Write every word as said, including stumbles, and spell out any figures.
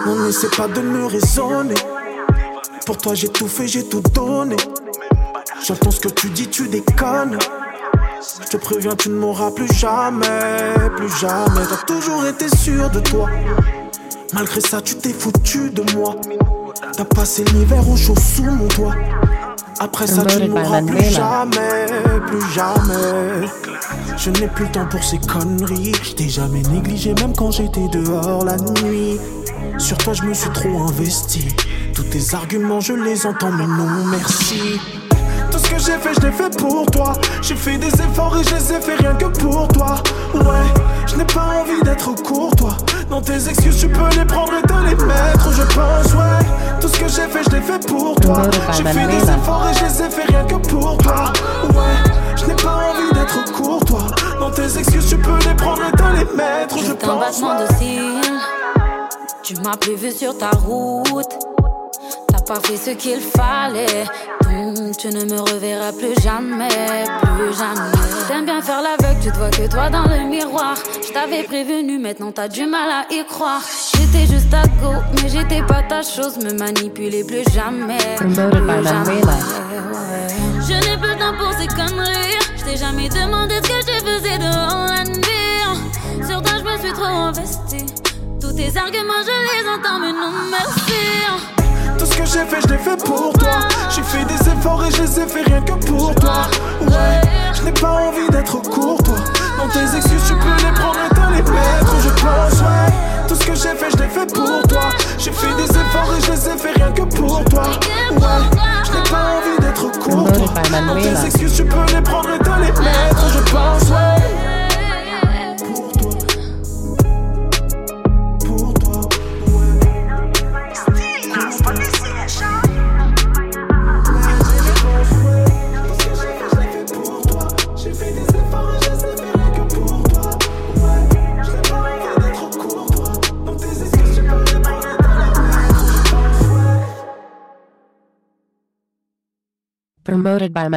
Non, n'essaie pas de me raisonner. Pour toi j'ai tout fait, j'ai tout donné. J'entends ce que tu dis, tu déconnes. Je te préviens, tu ne m'auras plus jamais, plus jamais. T'as toujours été sûr de toi. Malgré ça, tu t'es foutu de moi. T'as passé l'hiver au chaud sous mon toit. Après ça, tu ne m'auras plus jamais, plus jamais. Je n'ai plus le temps pour ces conneries. Je t'ai jamais négligé, même quand j'étais dehors la nuit. Sur toi, je me suis trop investi. Tous tes arguments, je les entends, mais non, merci. Tout ce que j'ai fait, je l'ai fait pour toi. J'ai fait des efforts et je les ai fait rien que pour toi. Ouais, je n'ai pas envie d'être courtois. Dans tes excuses, tu peux les prendre et te les mettre, je pense, ouais. Tout ce que j'ai fait, je l'ai fait pour toi. J'ai fait des efforts et je les ai fait rien que pour toi. Ouais, je n'ai pas envie d'être courtois. Dans tes excuses, tu peux les prendre et te les mettre, je juste pense, un battement ouais. de cils. Tu m'as plus vu sur ta route. T'as pas fait ce qu'il fallait. Donc tu ne me reverras plus jamais, plus jamais. T'aimes bien faire l'aveugle, tu te vois que toi dans le miroir. Je t'avais prévenu, maintenant t'as du mal à y croire. J'étais juste à go, mais j'étais pas ta chose. Me manipuler plus jamais, plus jamais, ouais. Je n'ai plus le temps pour ces conneries. Je t'ai jamais demandé ce que je faisais dehors la nuit. Sur toi je me suis trop investie. Tous tes arguments je les entends, mais non merci. Tout ce que j'ai fait, je l'ai fait pour toi. J'ai fait des efforts et je les ai fait rien que pour toi. Ouais, je n'ai pas envie d'être courtois. Dans tes excuses, tu peux les prendre et te les mettre, je pense, ouais. Tout ce que j'ai fait, je l'ai fait pour toi. J'ai fait des efforts et je les ai fait rien que pour toi. Ouais, je n'ai pas envie d'être courtois. Dans tes excuses, tu peux les prendre et te les mettre, je pense, ouais. Promoted by